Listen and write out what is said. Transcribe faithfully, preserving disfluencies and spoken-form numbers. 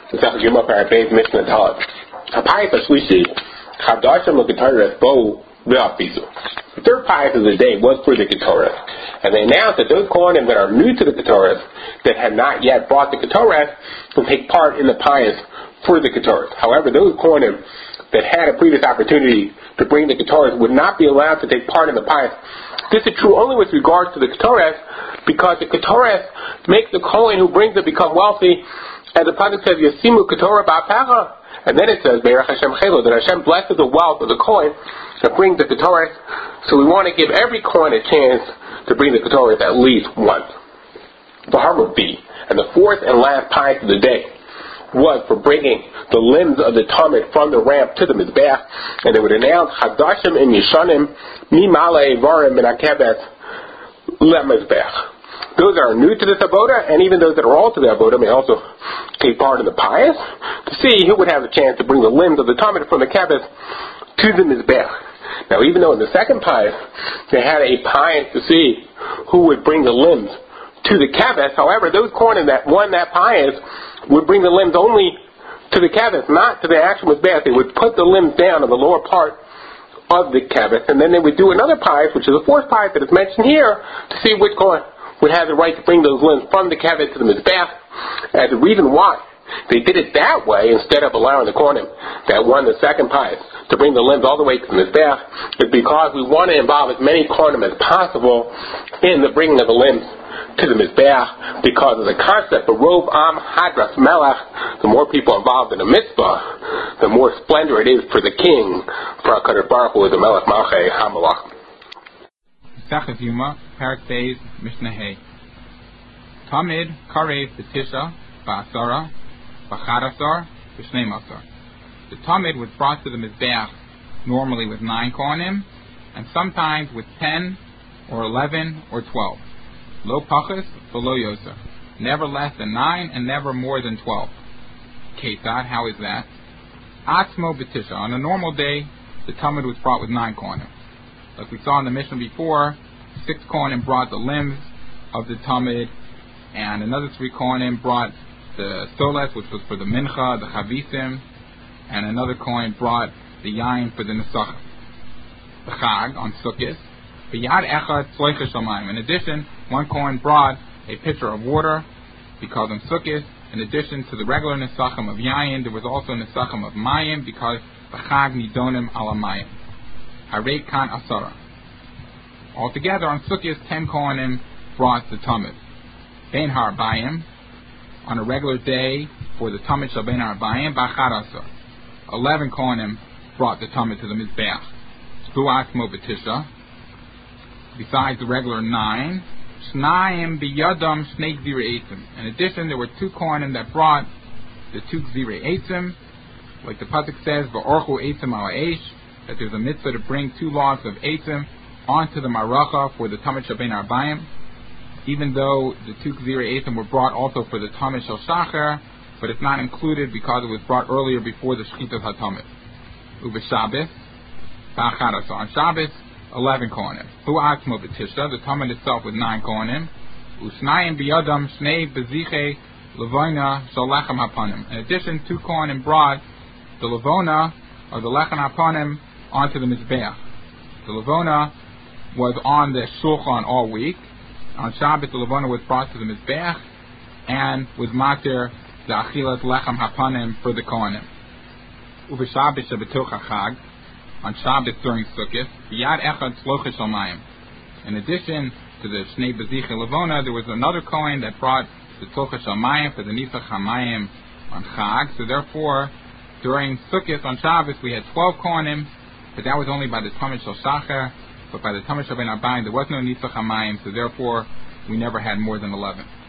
Zach Yuma Parabay Mishnah Talib. Hapayas Ashlishi, Chadashim L'Ketoras Bo V'Afizu. The third pious of the day was for the Ketoras. And they announced that those Kohanim that are new to the Ketoras, that had not yet brought the Ketoras, will take part in the pious for the Ketoras. However, those Kohanim that had a previous opportunity to bring the Ketoras would not be allowed to take part in the pious. This is true only with regards to the Ketoras, because the Ketoras makes the Kohen who brings it become wealthy. As the pasuk says, Yasimu Ketorah Ba'apecha, and then it says, Be'erach Hashem Chelo, that Hashem blesses the wealth of the Kohen that brings the Ketoras. So we want to give every Kohen a chance to bring the Ketoras at least once. The Harmut B, and the fourth and last pious of the day was for bringing the limbs of the Talmud from the ramp to the Mizbeach, and they would announce Hadashim and Yishanim Mimale Varim and Akebet Le Mizbeach. Those that are new to this avoda, and even those that are all to the avoda, may also take part in the pious to see who would have a chance to bring the limbs of the Talmud from the Kebbeth to the Mizbeach. Now, even though in the second pious they had a pious to see who would bring the limbs to the Kebbeth, however, those Kohanim that won that pious would bring the limbs only to the Kebbeth, not to the actual Mizbeach. They would put the limbs down on the lower part of the Kebbeth, and then they would do another pious, which is the fourth pious that is mentioned here, to see which Kohen would have the right to bring those limbs from the Kebbeth to the Mizbeach. And the reason why they did it that way, instead of allowing the Kohanim that won the second pious to bring the limbs all the way to the Mizbeach, is because we want to involve as many Kohanim as possible in the bringing of the limbs to the Mizbeach, because of the concept of Rov Am Hadras Melech. The more people involved in a mitzvah, the more splendor it is for the king, for HaKadosh Baruch Hu, the Melech Malchei HaMelech. Sachas Yuma, Parak Beis, Mishnah Hey. Tamid Karev B'Tisha, Ba'asara, B'Chadasar, B'Shnei Masar. The Tamid was brought to the Mizbeach normally with nine Kohanim, and sometimes with ten, or eleven, or twelve. Lo Pachas, V'lo Yosef. Never less than nine, and never more than twelve. Ketad, how is that? Atzmo B'Tisha. On a normal day, the Tamid was brought with nine Kohanim. Like we saw in the Mishnah before, six Kohanim brought the limbs of the Talmud, and another three Kohanim brought the Soles, which was for the Mincha, the Chavisim, and another Kohen brought the Yain for the Nesachim. The Chag, on Sukkot, B'yad Echad Tzloicha Shamayim. In addition, one Kohen brought a pitcher of water, because on Sukkot, in addition to the regular Nesachim of Yain, there was also Nesachim of Mayim, because the Chag Nidonim Ala Mayim. Harei Kan Asara. Altogether, on Sukkot, ten Kohanim brought the Talmud. Bein Harbayim, on a regular day for the Talmud Shal Bein Harbayim, B'Achad Asar. Eleven Kohanim brought the Talmud to the Mizbeach. Shvuat Mo B'Tisha. Besides the regular nine, Shnayim B'Yadam Shnei Gzirei Eitzim. In addition, there were two Kohanim that brought the two Gzirei Eitzim, like the pasuk says, V'Orchu Eitzim Ala Eish, that there's a mitzvah to bring two logs of Eitzim onto the Maracha for the Talmud Shal Bein Harbayim, even though the two Gzirei Eitzim were brought also for the Talmud Shal Shacher, but it's not included because it was brought earlier before the Shechita HaTalmud. U'B'Shabbos, Ba'Achad Asar. On Shabbos, eleven Kohanim. Hu'atzmo B'Tisha, the Talmud itself with nine Kohanim. U'Shnayim B'Yadam Shnei B'Zichei Levona Shal Lechem HaPanim. In addition, two Kohanim brought the Levona, or the Lechem HaPanim, onto the Mizbeach. The Levona was on the Shulchan all week. On Shabbos, the Levona was brought to the Mizbeach and was matir the Achilas Lechem HaPanim for the Kohanim. U'B'Shabbos Shebetoch HaChag, on Shabbos during Sukkot, Yad Echad Tzloicha Shamayim. In addition to the Shnei B'Zichei Levona, there was another Kohen that brought the Tzloicha Shamayim for the Nisach HaMayim on Chag. So therefore, during Sukkot on Shabbos, we had twelve Kohanim, but that was only by the Talmud Shal Shacher. But by the Talmud Shal Bein Harbayim, there was no Nisach HaMayim, so therefore we never had more than eleven.